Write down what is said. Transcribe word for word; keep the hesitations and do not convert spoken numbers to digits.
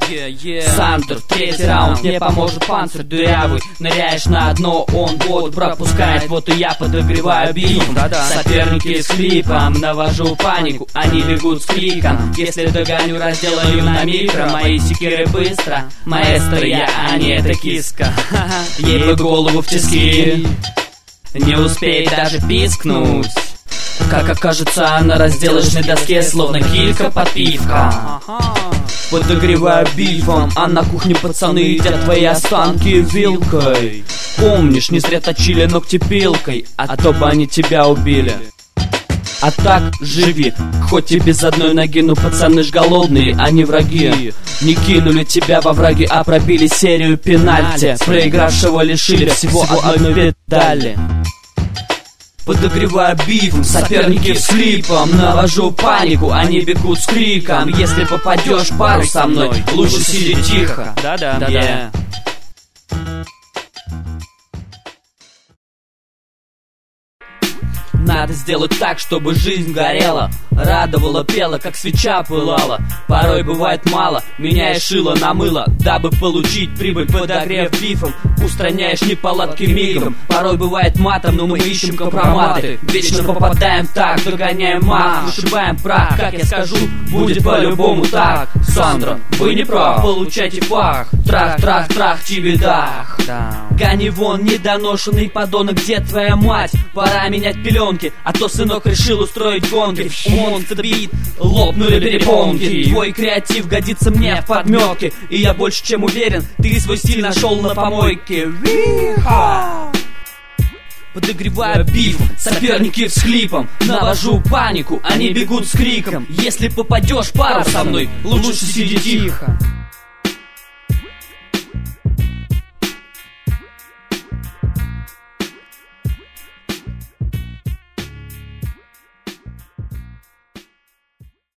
Yeah, yeah. Сандер, третий раунд, мне поможет панцирь дырявый. Ныряешь на дно, он воду пропускает. Вот и я подогреваю бифом. Соперники с клипом, навожу панику, они бегут с криком. Если догоню, разделаю на микро. Мои секиры быстро, маэстро я, а не эта киска. Ей бы голову в тиски, не успеет даже пискнуть. Как окажется на разделочной доске, словно килька подпивка. Подогреваю бифом, а на кухне пацаны едят твои останки вилкой. Помнишь, не зря точили ногти пилкой, а то бы они тебя убили. А так живи, хоть и без одной ноги, но пацаны ж голодные, а не враги. Не кинули тебя во враги, а пробили серию пенальти. Проигравшего лишили всего одной педали. Подогреваю бифом, соперники с клипом, навожу панику, они бегут с криком. Если попадешь в пару со мной, лучше сиди тихо. Да-да-да. Надо сделать так, чтобы жизнь горела, радовала, пела, как свеча пылала. Порой бывает мало, меняешь шило на мыло, дабы получить прибыль, подогрев бифом. Устраняешь неполадки мигом. Порой бывает матом, но мы ищем компроматы. Вечно попадаем так, догоняем мат, вышибаем прах. Как я скажу, будет по-любому так. Сандра, вы не прав, получайте фах. Трах, трах, трах, чибидах. Гони вон, недоношенный подонок, где твоя мать? Пора менять пеленки, а то сынок решил устроить гонки. Монстр бит, лопнули перепонки. Твой креатив годится мне в подметке, и я больше чем уверен, ты свой стиль нашел на помойке. Ви-ха! Подогреваю бифом, соперники с хлипом, навожу панику, они бегут с криком. Если попадешь в пару со мной, лучше сиди тихо.